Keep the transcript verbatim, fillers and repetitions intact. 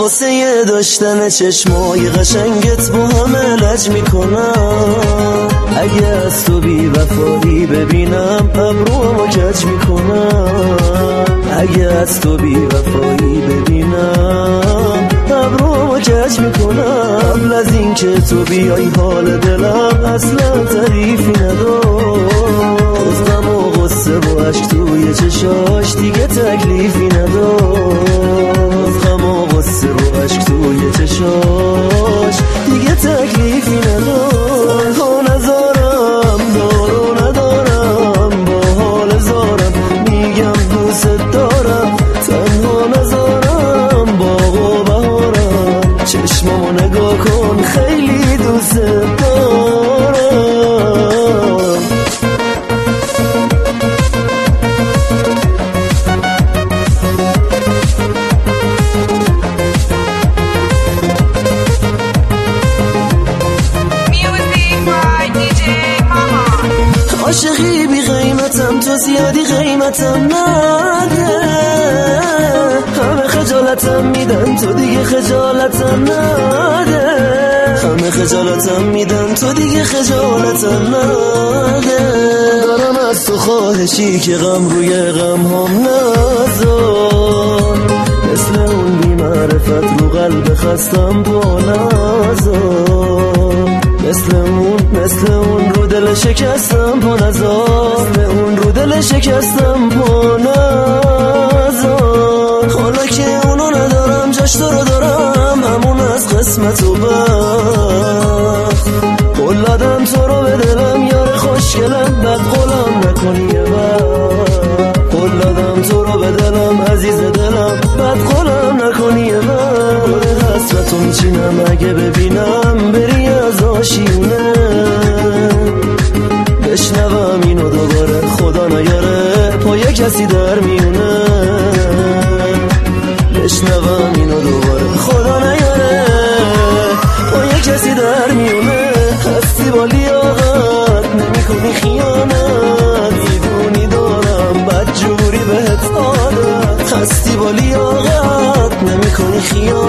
واسه داشتن چشمای قشنگت با همه لج میکنم. اگه از تو بی وفایی ببینم ابروامو کج میکنم. اگه از تو بی وفایی ببینم ابروامو کج میکنم. قبل از این که تو بیای حال دلم اصلا تعریفی ندار. از غم و غصه و عشق توی چشاش دیگه تکلیفی ندار. از غم و غصه و عشق توی چشاش دیگه تکلیفی ندار. ها نزارم دارو ندارم با حال زارم میگم دوست دارم. تنها نزارم باغ و بهارم چشمامو نگاه کن خیلی دوست دارم. عاشقی بی قیمتم تو زیادی قیمتم نده. همه خجالتم میدن تو دیگه خجالتم نده. همه خجالتم میدن تو دیگه خجالتم نده. دارم از تو خواهشی که غم روی غم هم نذار. مثل اون بی معرفت رو قلب خستم با نذار. مثل اون مثل اون رو دل شکستم پا نذار. مثل اون رو دل شکستم پا نذار. حالا که اونو ندارم جاش تو رو دارم همون از قسمت و بخت. قول دادم تو رو به دلم یار خوشگلم بد قولم نکنی یه وقت. قول دادم تو رو به دلم عزیز دلم بد قولم نکنی یه وقت. حسرتو میچینم اگه ببینم بری از آشیونه. بشنوم اینو دوباره خدا نیاره پای کسی در میونه. بشنوم اینو دوباره خدا نیاره پای کسی در میونه. هستی با لیاقت نمی کنی خیانت. میدونی دارم بدجوری بهت عادت. هستی با لیاقت نمی کنی خیانت.